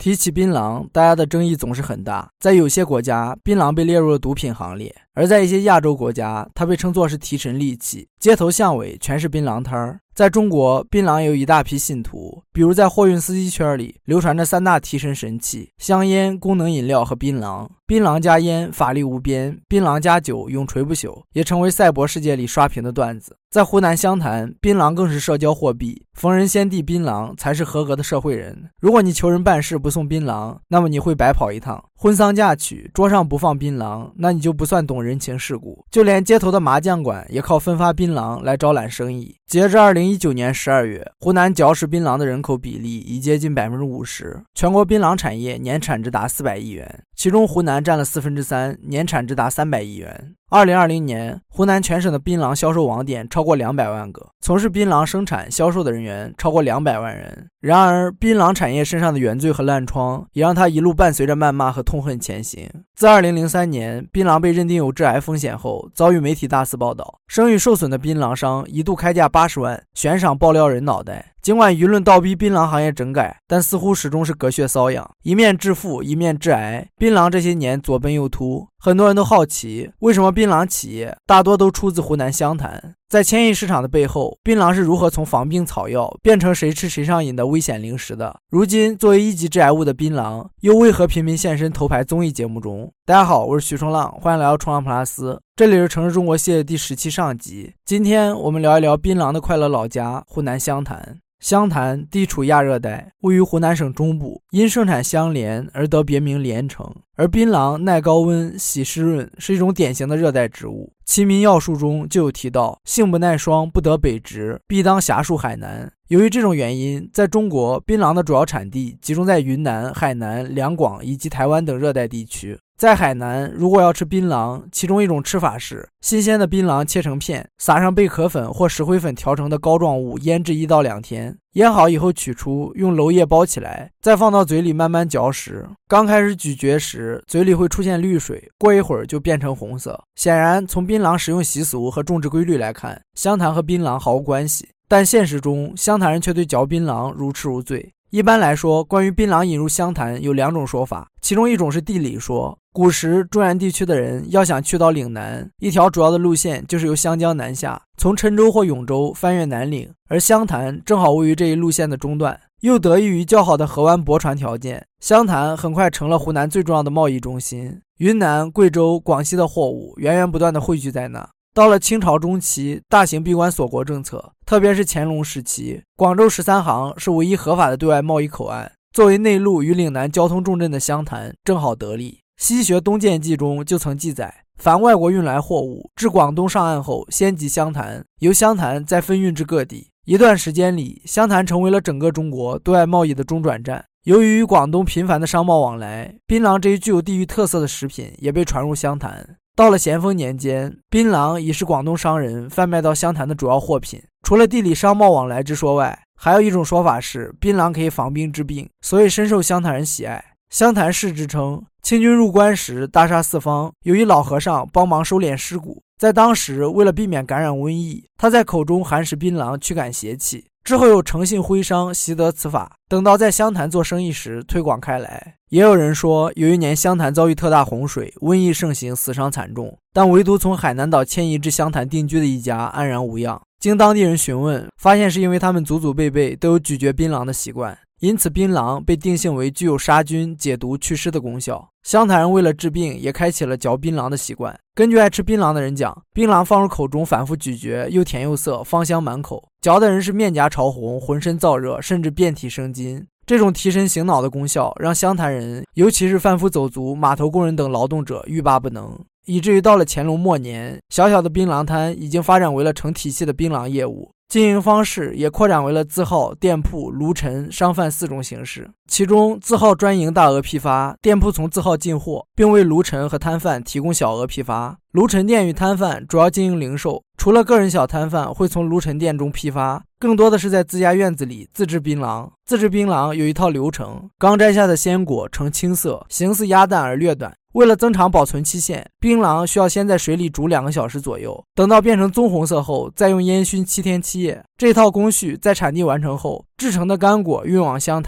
提起槟榔，大家的争议总是很大。在有些国家，槟榔被列入了毒品行列，而在一些亚洲国家，它被称作是提神利器，街头巷尾全是槟榔摊儿。在中国，槟榔也有一大批信徒，比如在货运司机圈里流传着3大提神神器：香烟、功能饮料和槟榔。槟榔加烟，法力无边；槟榔加酒，永垂不朽，也成为赛博世界里刷屏的段子。在湖南湘潭，槟榔更是社交货币，逢人先递槟榔才是合格的社会人。如果你求人办事不送槟榔，那么你会白跑一趟。婚丧嫁娶，桌上不放槟榔，那你就不算懂人情世故。就连街头的麻将馆也靠分发槟榔来招揽生意。截至2019年12月，湖南嚼食槟榔的人口比例已接近 50%， 全国槟榔产业年产值达400亿元，其中湖南占了3/4，年产值达300亿元。2020年，湖南全省的槟榔销售网点超过200万个，从事槟榔生产销售的人员超过200万人。然而，槟榔产业身上的原罪和烂疮，也让它一路伴随着谩骂和痛恨前行。自2003年，槟榔被认定有致癌风险后，遭遇媒体大肆报道，声誉受损的槟榔商一度开价80万悬赏爆料人脑袋。尽管舆论倒逼槟榔行业整改，但似乎始终是隔靴搔痒，一面致富，一面致癌。槟榔这些年左奔右突，很多人都好奇，为什么槟榔企业大多都出自湖南湘潭？在千亿市场的背后，槟榔是如何从防病草药变成谁吃谁上瘾的危险零食的？如今，作为1级致癌物的槟榔，又为何频频现身头牌综艺节目中？大家好，我是徐冲浪，欢迎来到冲浪普拉斯，这里是城市中国系列第17上集。今天我们聊一聊槟榔的快乐老家湖南湘潭。湘潭地处亚热带，位于湖南省中部，因盛产香莲而得别名莲城。而槟榔耐高温、喜湿润，是一种典型的热带植物。齐民要术中就有提到，性不耐霜，不得北直，必当狭树海南。由于这种原因，在中国，槟榔的主要产地集中在云南、海南、两广以及台湾等热带地区。在海南，如果要吃槟榔，其中一种吃法是新鲜的槟榔切成片，撒上贝壳粉或石灰粉调成的膏状物，腌制1到2天。腌好以后取出，用娄叶包起来，再放到嘴里慢慢嚼食。刚开始咀嚼时，嘴里会出现绿水，过一会儿就变成红色。显然，从槟榔食用习俗和种植规律来看，湘潭和槟榔毫无关系。但现实中，湘潭人却对嚼槟榔如痴如醉。一般来说，关于槟榔引入湘潭有2种说法，其中一种是地理说。古时中原地区的人要想去到岭南，一条主要的路线就是由湘江南下，从郴州或永州翻越南岭，而湘潭正好位于这一路线的中段。又得益于较好的河湾驳船条件，湘潭很快成了湖南最重要的贸易中心，云南、贵州、广西的货物源源不断地汇聚在那。到了清朝中期，大型闭关锁国政策，特别是乾隆时期，广州13行是唯一合法的对外贸易口岸，作为内陆与岭南交通重镇的湘潭正好得利。西学东渐记中就曾记载，凡外国运来货物至广东上岸后，先集湘潭，由湘潭再分运至各地。一段时间里，湘潭成为了整个中国对外贸易的中转站。由于与广东频繁的商贸往来，槟榔这一具有地域特色的食品也被传入湘潭。到了咸丰年间，槟榔已是广东商人贩卖到湘潭的主要货品。除了地理商贸往来之说外，还有一种说法是槟榔可以防病治病，所以深受湘潭人喜爱。湘潭市之称，清军入关时大杀四方，由于老和尚帮忙收敛尸骨，在当时为了避免感染瘟疫，他在口中含食槟榔驱赶邪气。之后有诚信徽商习得此法，等到在湘潭做生意时推广开来。也有人说，有一年湘潭遭遇特大洪水，瘟疫盛行，死伤惨重，但唯独从海南岛迁移至湘潭定居的一家安然无恙。经当地人询问，发现是因为他们祖祖辈辈都有咀嚼槟榔的习惯，因此槟榔被定性为具有杀菌、解毒、祛湿的功效。湘潭人为了治病，也开启了嚼槟榔的习惯。根据爱吃槟榔的人讲，槟榔放入口中反复咀嚼，又甜又涩，芳香满口，嚼的人是面颊潮红，浑身燥热，甚至遍体生津。这种提神醒脑的功效让湘潭人，尤其是贩夫走卒、码头工人等劳动者欲罢不能，以至于到了乾隆末年，小小的槟榔摊已经发展为了成体系的槟榔业务。经营方式也扩展为了字号、店铺、炉陈、商贩4种形式。其中字号专营大额批发，店铺从字号进货，并为炉陈和摊贩提供小额批发。炉陈店与摊贩主要经营零售，除了个人小摊贩会从炉陈店中批发，更多的是在自家院子里自制槟榔。自制槟榔有一套流程，刚摘下的鲜果呈青色，形似鸭蛋而略短。为了增长保存期限，槟榔需要先在水里煮2个小时左右，等到变成棕红色后，再用烟熏7天7夜。这套工序在产地完成后，制成的干果运往湘潭。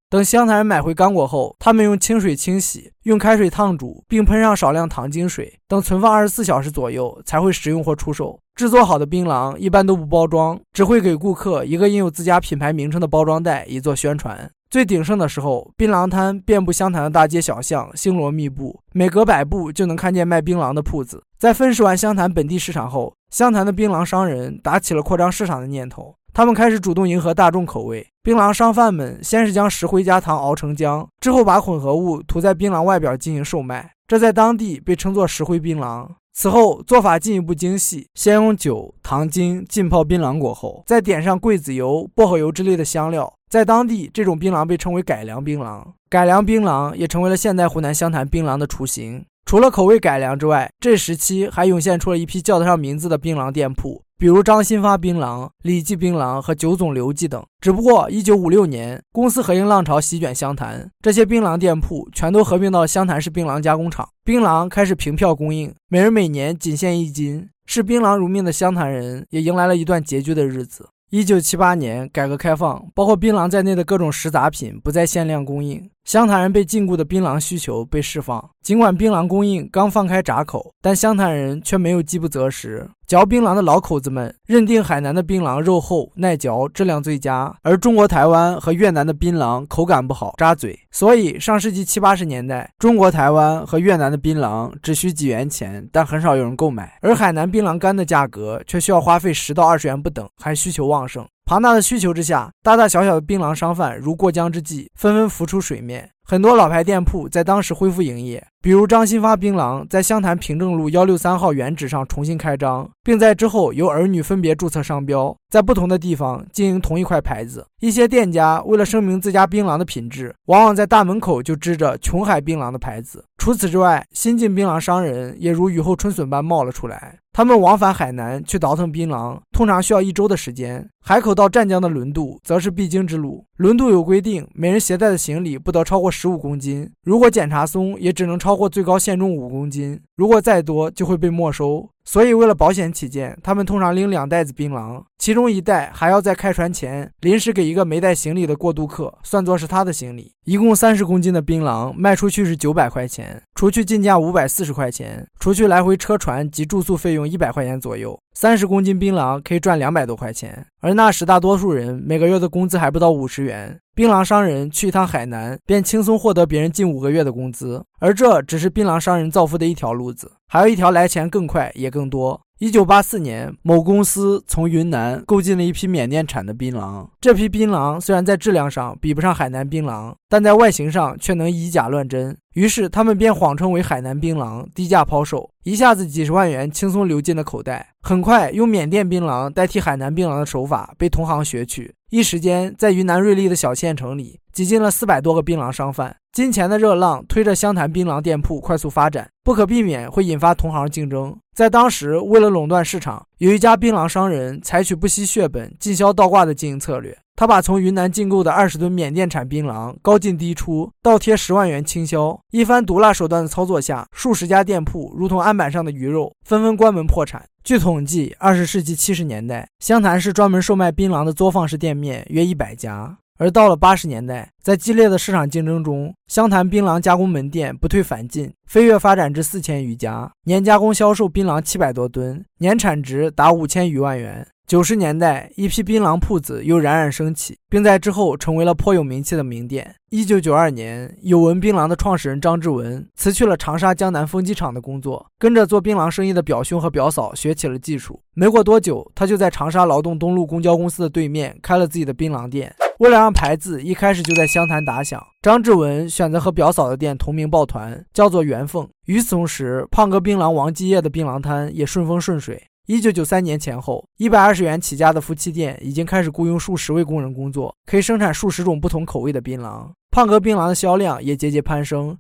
等湘潭人买回干果后，他们用清水清洗，用开水烫煮，并喷上少量糖精水，等存放24小时左右才会食用或出售。制作好的槟榔一般都不包装，只会给顾客一个印有自家品牌名称的包装袋以作宣传。最鼎盛的时候，槟榔摊遍布湘潭的大街小巷，星罗密布，每隔100步就能看见卖槟榔的铺子。在分食完湘潭本地市场后，湘潭的槟榔商人打起了扩张市场的念头，他们开始主动迎合大众口味。槟榔商贩们先是将石灰加糖熬成浆，之后把混合物涂在槟榔外表进行售卖，这在当地被称作石灰槟榔。此后做法进一步精细，先用酒、糖精浸泡槟榔果后，再点上桂子油、薄荷油之类的香料。在当地，这种槟榔被称为改良槟榔。改良槟榔也成为了现代湖南湘潭槟榔的雏形。除了口味改良之外，这时期还涌现出了一批叫得上名字的槟榔店铺，比如张新发槟榔、李记槟榔和九总刘记等。只不过1956年，公私合营浪潮席卷湘潭，这些槟榔店铺全都合并到了湘潭市槟榔加工厂，槟榔开始凭票供应，每人每年仅限1斤。视槟榔如命的湘潭人也迎来了一段拮据的日子。1978年，改革开放，包括槟榔在内的各种食杂品不再限量供应，湘潭人被禁锢的槟榔需求被释放。尽管槟榔供应刚放开闸口，但湘潭人却没有饥不择食。嚼槟榔的老口子们认定海南的槟榔肉厚耐嚼，质量最佳，而中国台湾和越南的槟榔口感不好，扎嘴。所以上世纪70、80年代，中国台湾和越南的槟榔只需几元钱，但很少有人购买，而海南槟榔干的价格却需要花费10到20元不等，还需求旺盛。庞大的需求之下，大大小小的槟榔商贩如过江之鲫，纷纷浮出水面。很多老牌店铺在当时恢复营业，比如张新发槟榔在湘潭平正路163号原址上重新开张，并在之后由儿女分别注册商标，在不同的地方经营同一块牌子。一些店家为了声明自家槟榔的品质，往往在大门口就支着琼海槟榔的牌子。除此之外，新进槟榔商人也如雨后春笋般冒了出来。他们往返海南去倒腾槟榔，通常需要1周的时间。海口到湛江的轮渡则是必经之路。轮渡有规定，每人携带的行李不得超过15公斤，如果检查松，也只能超过最高限重5公斤，如果再多就会被没收。所以为了保险起见，他们通常拎2袋子槟榔，其中1袋还要在开船前临时给一个没带行李的过渡客，算作是他的行李。一共30公斤的槟榔卖出去是900块钱，除去进价540块钱，除去来回车船及住宿费用100块钱左右，30公斤槟榔可以赚200多块钱。而那时大多数人每个月的工资还不到50元，槟榔商人去一趟海南便轻松获得别人近5个月的工资。而这只是槟榔商人造富的一条路子，还有一条来钱更快也更多。1984年，某公司从云南购进了一批缅甸产的槟榔。这批槟榔虽然在质量上比不上海南槟榔，但在外形上却能以假乱真。于是他们便谎称为海南槟榔，低价抛售，一下子几十万元轻松流进了口袋。很快，用缅甸槟榔代替海南槟榔的手法被同行学取，一时间在云南瑞丽的小县城里挤进了400多个槟榔商贩。金钱的热浪推着湘潭槟榔店铺快速发展，不可避免会引发同行竞争。在当时，为了垄断市场，有一家槟榔商人采取不惜血本、尽销倒挂的经营策略。他把从云南进购的20吨缅甸产槟榔高进低出，倒贴10万元倾销。一番毒辣手段的操作下，数十家店铺如同案板上的鱼肉，纷纷关门破产。据统计，20世纪70年代，湘潭市专门售卖槟榔的作坊式店面约100家。而到了80年代，在激烈的市场竞争中，湘潭槟榔加工门店不退反进，飞跃发展至4000余家，年加工销售槟榔700多吨，年产值达5000余万元。90年代，一批槟榔铺子又冉冉升起，并在之后成为了颇有名气的名店。1992年，友文槟榔的创始人张志文辞去了长沙江南风机厂的工作，跟着做槟榔生意的表兄和表嫂学起了技术。没过多久，他就在长沙劳动东路公交公司的对面开了自己的槟榔店。为了让牌子一开始就在湘潭打响，张志文选择和表嫂的店同名抱团，叫做元凤。与此同时，胖哥槟榔王继业的槟榔摊也顺风顺水。1993年前后，120元起家的夫妻店已经开始雇佣数十位工人工作，可以生产数十种不同口味的槟榔。胖哥槟榔的销量也节节攀升，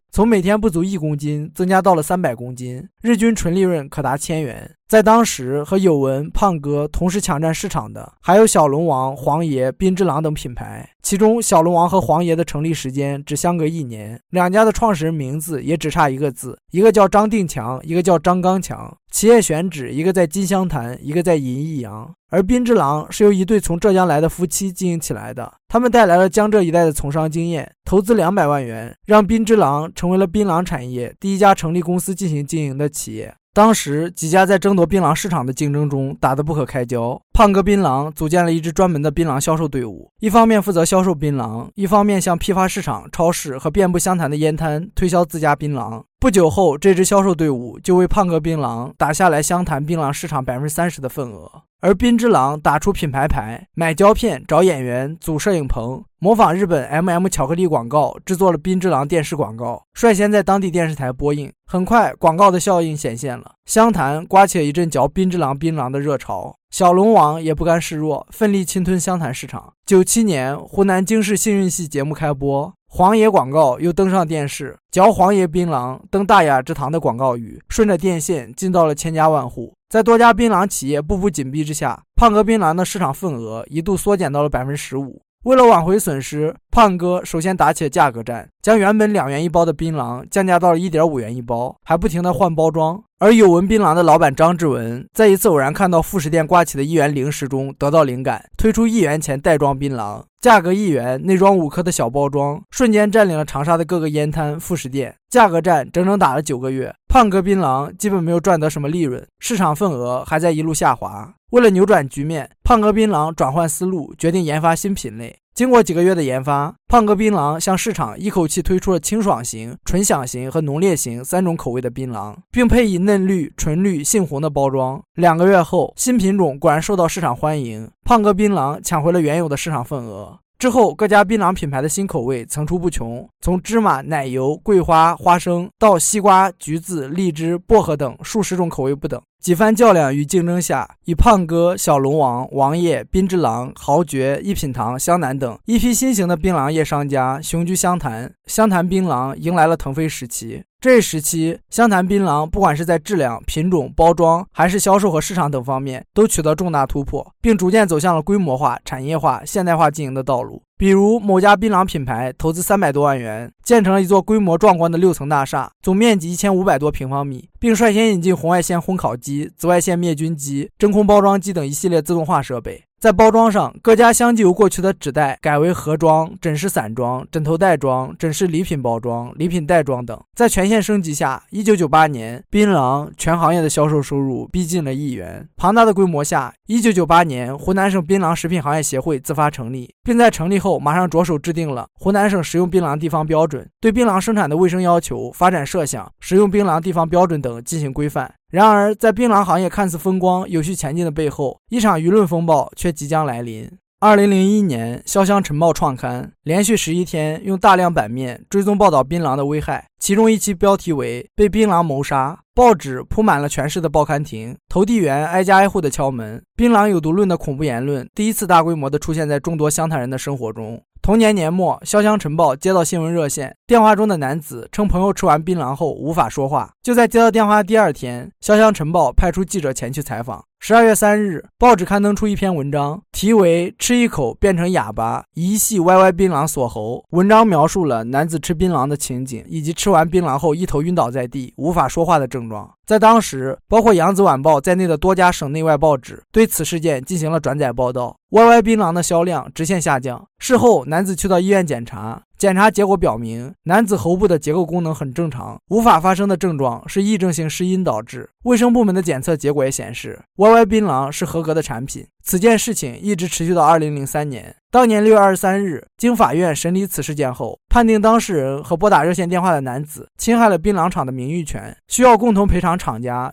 从每天不足1公斤增加到了300公斤，日均纯利润可达1000元。在当时和友文、胖哥同时抢占市场的，还有小龙王、黄爷、滨之狼等品牌。其中小龙王和黄爷的成立时间只相隔1年，两家的创始人名字也只差一个字，一个叫张定强，一个叫张刚强。企业选址一个在金湘潭，一个在银益阳。而滨之狼是由一对从浙江来的夫妻经营起来的，他们带来了江浙一带的从商经验，投资200万元，让滨之狼成为了槟榔产业第一家成立公司进行经营的企业。当时几家在争夺槟榔市场的竞争中打得不可开交，胖哥槟榔组建了一支专门的槟榔销售队伍，一方面负责销售槟榔，一方面向批发市场、超市和遍布湘潭的烟摊推销自家槟榔。不久后，这支销售队伍就为胖哥槟榔打下来湘潭槟榔市场30%的份额。而滨之狼打出品牌牌，买胶片、找演员、组摄影棚，模仿日本 巧克力广告，制作了滨之狼电视广告，率先在当地电视台播映。很快，广告的效应显现了，湘潭刮起了一阵嚼滨之狼槟榔的热潮。小龙王也不甘示弱，奋力侵吞湘潭市场。97年，湖南经视幸运系节目开播，黄爷广告又登上电视，嚼黄爷槟榔登大雅之堂的广告语顺着电线进到了千家万户。在多家槟榔企业步步紧逼之下，胖哥槟榔的市场份额一度缩减到了15%。为了挽回损失，胖哥首先打起了价格战，将原本2元一包的槟榔降价到了1.5元一包，还不停地换包装。而友文槟榔的老板张志文在一次偶然看到副食店挂起的1元零食中得到灵感，推出1元钱袋装槟榔，价格1元，内装5颗的小包装，瞬间占领了长沙的各个烟摊、副食店。价格战整整打了9个月，胖哥槟榔基本没有赚得什么利润，市场份额还在一路下滑。为了扭转局面，胖哥槟榔转换思路，决定研发新品类。经过几个月的研发，胖哥槟榔向市场一口气推出了清爽型、纯享型和浓烈型3种口味的槟榔，并配以嫩绿、纯绿、杏红的包装。2个月后，新品种果然受到市场欢迎，胖哥槟榔抢回了原有的市场份额。之后，各家槟榔品牌的新口味层出不穷，从芝麻、奶油、桂花、花生到西瓜、橘子、荔枝、薄荷等数十种口味不等。几番较量与竞争下，以胖哥、小龙王、王爷、滨之狼、豪爵、一品堂、湘南等一批新型的槟榔业商家雄居湘潭，湘潭槟榔迎来了腾飞时期。这一时期，湘潭槟榔不管是在质量、品种、包装，还是销售和市场等方面，都取得重大突破，并逐渐走向了规模化、产业化、现代化经营的道路。比如某家槟榔品牌投资300多万元，建成了一座规模壮观的6层大厦，总面积1500多平方米，并率先引进红外线烘烤机、紫外线灭菌机、真空包装机等一系列自动化设备。在包装上，各家相继由过去的纸袋改为盒装、枕饰散装、枕头袋装、枕饰礼品包装、礼品袋装等。在全线升级下，1998年，槟榔全行业的销售收入逼近了1元。庞大的规模下，1998年，湖南省槟榔食品行业协会自发成立，并在成立后马上着手制定了湖南省食用槟榔地方标准，对槟榔生产的卫生要求、发展设想、食用槟榔地方标准等进行规范。然而，在槟榔行业看似风光、有序前进的背后，一场舆论风暴却即将来临。2001年，潇湘晨报创刊，连续11天用大量版面追踪报道槟榔的危害，其中一期标题为“被槟榔谋杀”，报纸铺满了全市的报刊亭，投递员挨家挨户的敲门，槟榔有毒论的恐怖言论第一次大规模地出现在众多湘潭人的生活中。同年年末，潇湘晨报接到新闻热线，电话中的男子称朋友吃完槟榔后无法说话。就在接到电话第2天，潇湘晨报派出记者前去采访。12月3日，报纸刊登出一篇文章，题为“吃一口变成哑巴，一系歪歪槟榔锁喉”。文章描述了男子吃槟榔的情景，以及吃完槟榔后一头晕倒在地、无法说话的症状。在当时，包括扬子晚报在内的多家省内外报纸对此事件进行了转载报道。歪歪槟榔的销量直线下降。事后，男子去到医院检查，检查结果表明，男子喉部的结构功能很正常，无法发生的症状是癔症性失音导致。卫生部门的检测结果也显示，歪歪槟榔是合格的产品。此件事情一直持续到2003年。当年6月23日，经法院审理此事件后，判定当事人和拨打热线电话的男子侵害了槟榔厂的名誉权，需要共同赔偿厂家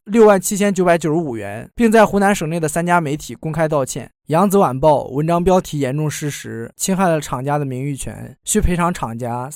67995元，并在湖南省内的3家媒体公开道歉。扬子晚报文章标题严重失实，侵害了厂家的名誉权，需赔偿厂家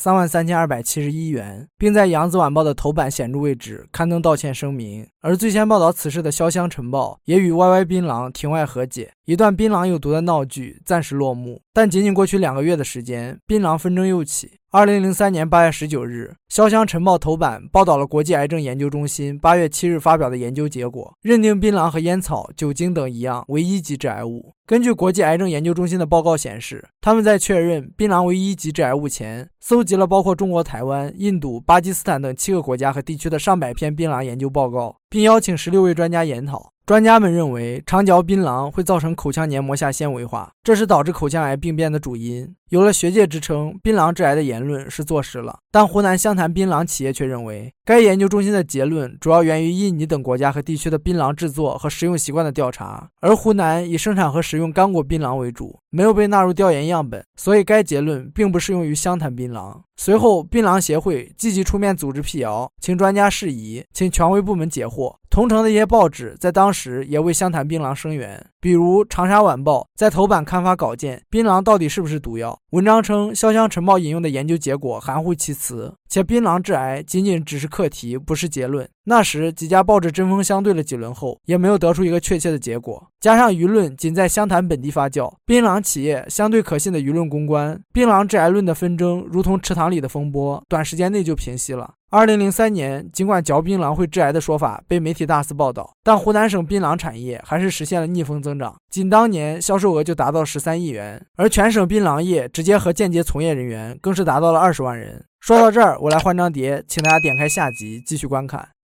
33271元，并在扬子晚报的头版显著位置刊登道歉声明。而最先报道此事的潇湘晨报也与歪歪槟榔庭外和解，一段槟榔有毒的闹剧暂时落幕。但仅仅过去2个月的时间，槟榔纷争又起。 2003年8月19日，潇湘晨报头版报道了国际癌症研究中心8月7日发表的研究结果，认定槟榔和烟草、酒精等一样为1级致癌物。根据国际癌症研究中心的报告显示，他们在确认槟榔为1级致癌物前，搜集了包括中国台湾、印度、巴基斯坦等7个国家和地区的上百篇槟榔研究报告，并邀请16位专家研讨。专家们认为，长嚼槟榔会造成口腔黏膜下纤维化，这是导致口腔癌病变的主因。有了学界支撑，槟榔致癌的言论是坐实了，但湖南湘潭槟榔企业却认为，该研究中心的结论主要源于印尼等国家和地区的槟榔制作和食用习惯的调查，而湖南以生产和食用干果槟榔为主，没有被纳入调研样本，所以该结论并不适用于湘潭槟榔。随后，槟榔协会积极出面组织辟谣，请专家释疑，请权威部门解惑。同城的一些报纸在当时也为湘潭槟榔声援，比如长沙晚报在头版刊发稿件，槟榔到底是不是毒药？文章称潇湘晨报引用的研究结果含糊其辞，且槟榔致癌仅仅只是课题，不是结论。那时几家报纸针锋相对了几轮后，也没有得出一个确切的结果。加上舆论仅在湘潭本地发酵，槟榔企业相对可信的舆论公关，槟榔致癌论的纷争如同池塘里的风波，短时间内就平息了。2003年，尽管嚼槟榔会致癌的说法被媒体大肆报道，但湖南省槟榔产业还是实现了逆风增长，仅当年销售额就达到13亿元，而全省槟榔业直接和间接从业人员更是达到了20万人。说到这儿，我来换张碟，请大家点开下集继续观看。